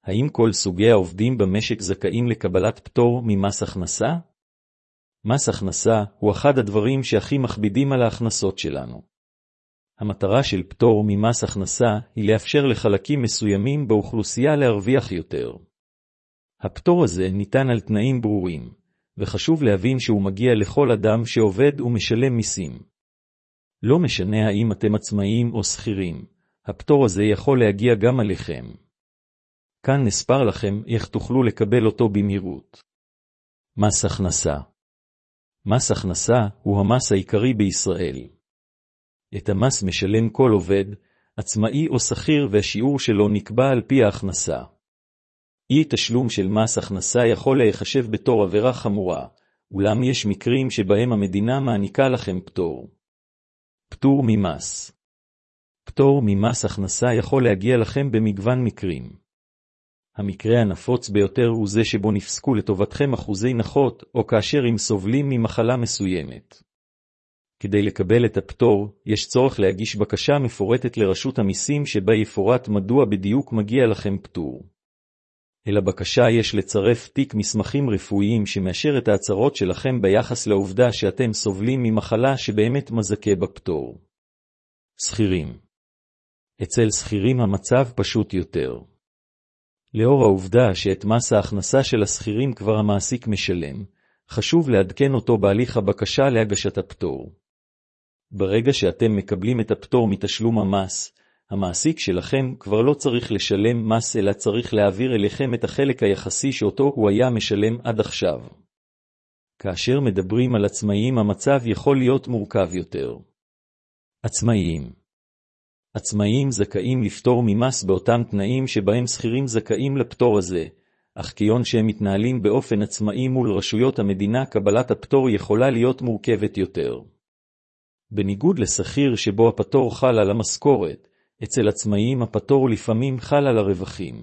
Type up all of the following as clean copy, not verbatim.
האם כל סוגי העובדים במשק זכאים לקבלת פטור ממס הכנסה? מס הכנסה הוא אחד הדברים שהכי מכבידים על ההכנסות שלנו. המטרה של פטור ממס הכנסה היא לאפשר לחלקים מסוימים באוכלוסייה להרוויח יותר. הפטור הזה ניתן על תנאים ברורים, וחשוב להבין שהוא מגיע לכל אדם שעובד ומשלם מיסים. לא משנה האם אתם עצמאיים או שכירים, הפטור הזה יכול להגיע גם עליכם. כאן נספר לכם איך תוכלו לקבל אותו במהירות. מס הכנסה. מס הכנסה הוא המס העיקרי בישראל. את המס משלם כל עובד, עצמאי או שכיר, והשיעור שלו נקבע על פי ההכנסה. אי תשלום של מס הכנסה יכול להיחשב בתור עבירה חמורה, אולם יש מקרים שבהם המדינה מעניקה לכם פטור. פטור ממס. פטור ממס הכנסה יכול להגיע לכם במגוון מקרים. המקרה הנפוץ ביותר הוא זה שבו נפסקו לטובתכם אחוזי נכות, או כאשר הם סובלים ממחלה מסוימת. כדי לקבל את הפטור, יש צורך להגיש בקשה מפורטת לרשות המיסים שבה יפורט מדוע בדיוק מגיע לכם פטור. אל הבקשה יש לצרף תיק מסמכים רפואיים שמאשר את ההצהרות שלכם ביחס לעובדה שאתם סובלים ממחלה שבאמת מזכה בפטור. שכירים. אצל שכירים המצב פשוט יותר. לאור העובדה שאת מס ההכנסה של השכירים כבר המעסיק משלם, חשוב לעדכן אותו בהליך הבקשה להגשת הפטור. ברגע שאתם מקבלים את הפטור מתשלום המס, המעסיק שלכם כבר לא צריך לשלם מס אלא צריך להעביר אליכם את החלק היחסי שאותו הוא היה משלם עד עכשיו. כאשר מדברים על עצמאיים המצב יכול להיות מורכב יותר. עצמאיים. עצמאיים זכאים לפטור ממס באותם תנאים שבהם שכירים זכאים לפטור הזה, אך כיוון שהם מתנהלים באופן עצמאי מול רשויות המדינה, קבלת הפטור יכולה להיות מורכבת יותר. בניגוד לשכיר שבו הפטור חל על המשכורת, אצל עצמאיים הפטור לפעמים חל על הרווחים.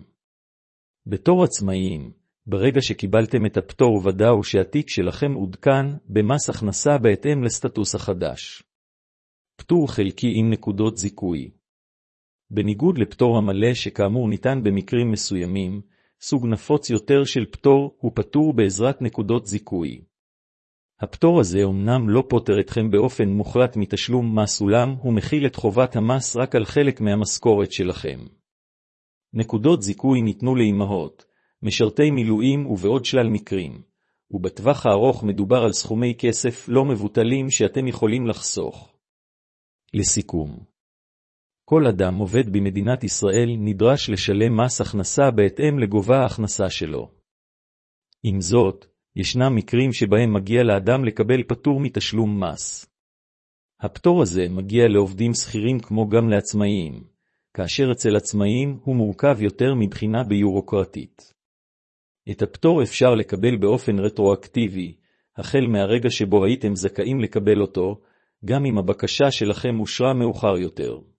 בתור עצמאיים, ברגע שקיבלתם את הפטור ודאו שהתיק שלכם עודכן במס הכנסה בהתאם לסטטוס החדש. פטור חלקי עם נקודות זיכוי. בניגוד לפטור המלא שכאמור ניתן במקרים מסוימים, סוג נפוץ יותר של פטור הוא פטור בעזרת נקודות זיכוי. הפטור הזה אומנם לא פוטר אתכם באופן מוחלט מתשלום מס, אולם הוא מכיל את חובת המס רק על חלק מהמשכורת שלכם. נקודות זיכוי ניתנו לאימהות, משרתי מילואים ובעוד שלל מקרים, ובטווח הארוך מדובר על סכומי כסף לא מבוטלים שאתם יכולים לחסוך. לסיכום, כל אדם עובד במדינת ישראל נדרש לשלם מס הכנסה בהתאם לגובה ההכנסה שלו. עם זאת, ישנם מקרים שבהם מגיע לאדם לקבל פטור מתשלום מס. הפטור הזה מגיע לעובדים שכירים כמו גם לעצמאיים, כאשר אצל עצמאיים הוא מורכב יותר מבחינה ביורוקרטית. את הפטור אפשר לקבל באופן רטרואקטיבי, החל מהרגע שבו הייתם זכאים לקבל אותו, גם אם הבקשה שלכם אושרה מאוחר יותר.